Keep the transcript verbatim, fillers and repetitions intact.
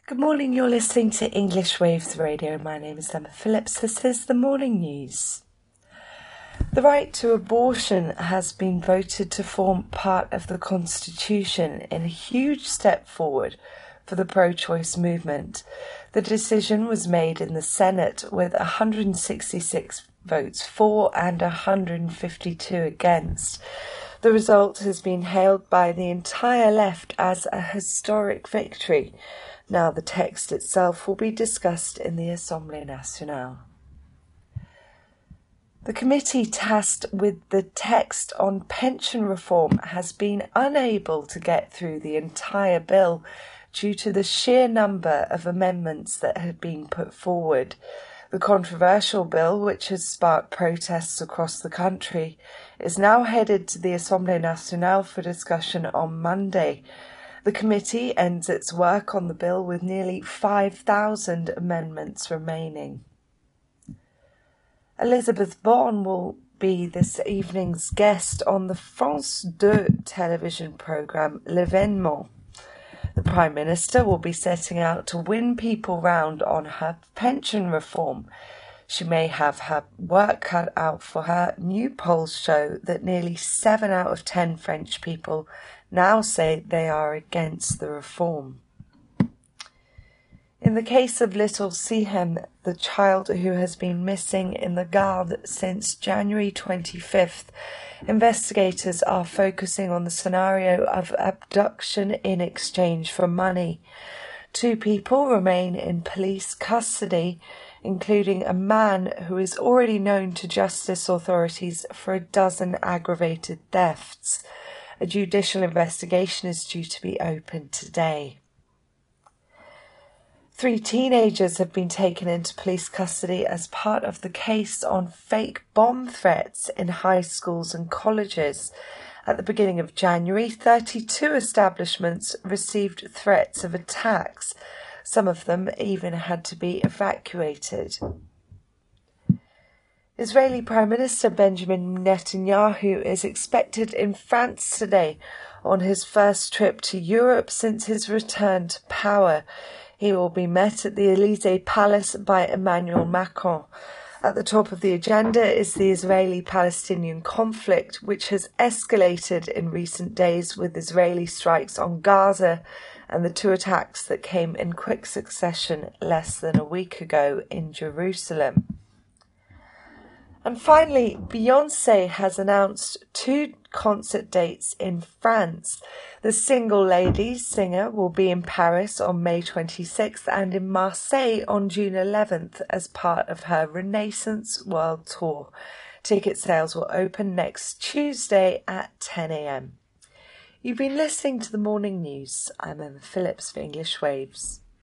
Good morning, you're listening to English Waves Radio. My name is Emma Phillips. This is the morning news. The right to abortion has been voted to form part of the Constitution in a huge step forward for the pro-choice movement. The decision was made in the Senate with one hundred sixty-six votes for and one hundred fifty-two against. The result has been hailed by the entire left as a historic victory. Now the text itself will be discussed in the Assemblée Nationale. The committee tasked with the text on pension reform has been unable to get through the entire bill due to the sheer number of amendments that had been put forward. The controversial bill, which has sparked protests across the country, is now headed to the Assemblée Nationale for discussion on Monday. The committee ends its work on the bill with nearly five thousand amendments remaining. Elizabeth Borne will be this evening's guest on the France two television programme L'Événement. The Prime Minister will be setting out to win people round on her pension reform. She may have her work cut out for her. New polls show that nearly seven out of ten French people now say they are against the reform. In the case of little Sihem, the child who has been missing in the Gard since January twenty-fifth, investigators are focusing on the scenario of abduction in exchange for money. Two people remain in police custody, including a man who is already known to justice authorities for a dozen aggravated thefts. A judicial investigation is due to be opened today. Three teenagers have been taken into police custody as part of the case on fake bomb threats in high schools and colleges. At the beginning of January, thirty-two establishments received threats of attacks. Some of them even had to be evacuated. Israeli Prime Minister Benjamin Netanyahu is expected in France today on his first trip to Europe since his return to power. He will be met at the Élysée Palace by Emmanuel Macron. At the top of the agenda is the Israeli-Palestinian conflict, which has escalated in recent days with Israeli strikes on Gaza and the two attacks that came in quick succession less than a week ago in Jerusalem. And finally, Beyoncé has announced two concert dates in France. The Single Ladies singer will be in Paris on May twenty-sixth and in Marseille on June eleventh as part of her Renaissance World Tour. Ticket sales will open next Tuesday at ten a.m. You've been listening to the morning news. I'm Emma Phillips for English Waves.